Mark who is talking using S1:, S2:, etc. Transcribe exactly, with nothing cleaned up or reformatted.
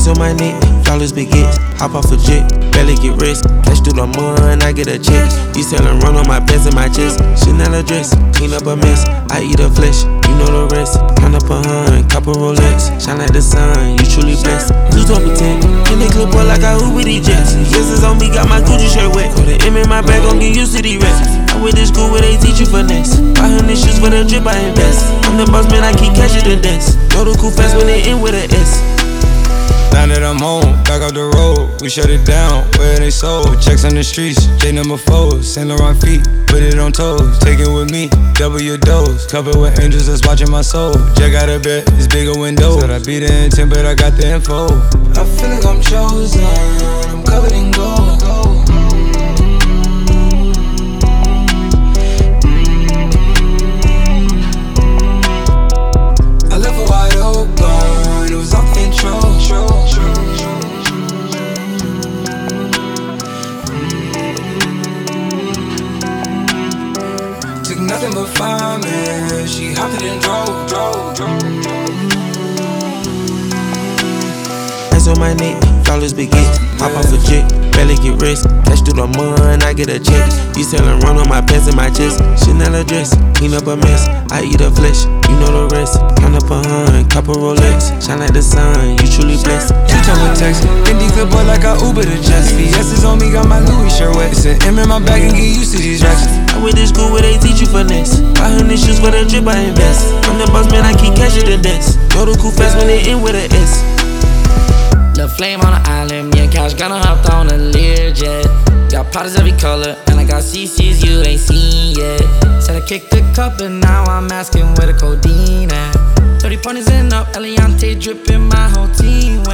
S1: on my neck, flawless baguettes. Hop off a jet, barely get rest. Cash through the mud, I get a check. You sellin' run on my pants and my chest. Chanel a dress, clean up a mess. I eat her flesh, you know the rest. Count up a hun, copper Rolex. Shine like the sun, you truly blessed. Please don't pretend, in the clip boy like I hoop with these jets. Yes, it's on me, got my Gucci shirt wet. Put an M in my bag, gon' get used to these reps. I went to school where they teach you finesse. Buy hundred shoes for the drip, I invest. I'm the boss man, I keep cashing the desk. Know the cool fast when they end with a S.
S2: Now that I'm home, back up the road, we shut it down, where they sold. Checks on the streets, J number four, Saint Laurent feet, put it on toes. Take it with me, double your dose. Covered with angels that's watching my soul. Jack got a bed, it's bigger windows. Said I be the intent, but I got the info.
S3: I feel like I'm chosen, I'm covered in gold. I left it wide open, it was off control. Took nothing but fine, man. She hopped it and drove, drove, drove.
S1: Ice on my neck, flawless baguettes. Hop off a jet, barely get rest. Cash through the mud, I get a check. You sellin' run on my pants and my chest. Chanel a dress, clean up a mess. I eat her flesh, you know the rest. Count up a hun, copper Rolex. Shine like the sun, you truly blessed.
S2: Two-tone with text, Indy clip boy like I Uber to Jets. V S is on me, got my Louis shirt wet. It's an M in my bag and get used to these racks.
S1: I went to school where they teach you finesse. Buy hundred shoes for the drip, I invest. I'm the boss man, I keep cashing the desk. Know the cool fast when they end with a S.
S4: The flame on the island, me and Cash gonna hop on a Learjet. Got Pradas every color, and I got C Cs you ain't seen yet. Said I kicked the cup, and now I'm asking where the codeine at. thirty pointers and up, Eliante dripping my whole team.